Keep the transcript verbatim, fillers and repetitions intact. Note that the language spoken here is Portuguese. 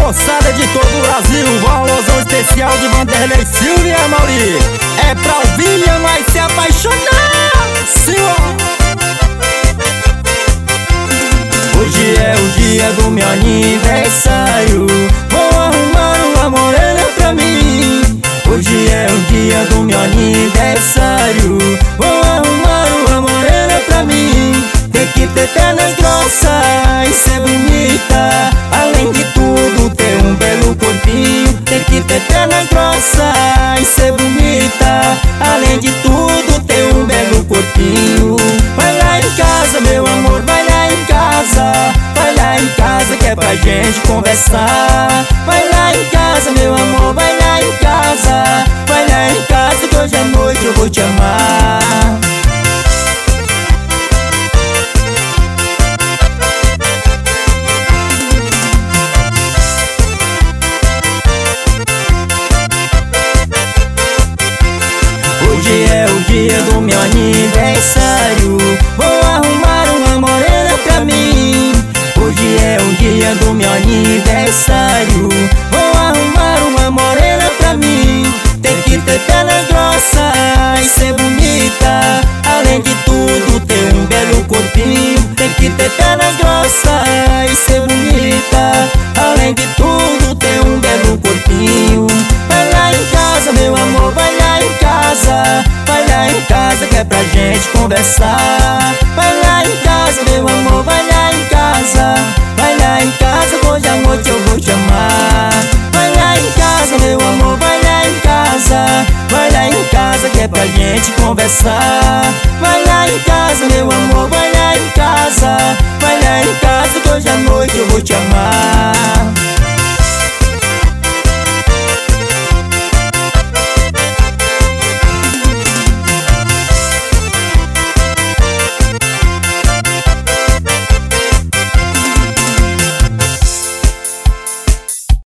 moçada de todo o Brasil, um alôzão especial de Vanderlei Silva e Amauri. É pra ouvir e amar e se apaixonar, senhor. Hoje é o dia do meu aniversário, vou arrumar uma morena pra mim. Hoje é o dia do meu aniversário, vou arrumar uma morena pra mim. Tem que ter pernas grossas e ser bonita, além de tudo ter um belo corpinho. Tem que ter pernas grossas e ser bonita, além de tudo ter um belo corpinho. Vai lá em casa, meu amor, vai lá em casa. Vai lá em casa que é pra gente conversar. Vai lá em casa, meu amor, vai lá em casa. Vai lá em casa que hoje à noite eu vou te amar. Hoje é o dia do meu aniversário, vou arrumar uma morena pra mim. Hoje é o dia do meu aniversário, vou arrumar uma morena pra mim. Tem que ter pernas grossas e ser bonita, além de tudo ter um belo corpinho. Tem que ter pernas grossas e ser bonita, além de tudo ter um belo corpinho. Vai lá em casa, meu amor, vai lá em casa. Vai lá em casa que é pra gente conversar. Vai lá em casa, meu amor, vai lá em casa. Vai lá em casa que hoje à noite eu vou te amar. Vai lá em casa, meu amor, vai lá em casa. Vai lá em casa que é pra gente conversar. Vai lá em casa, meu amor, vai lá em casa. Vai lá em casa que hoje à noite eu vou te amar.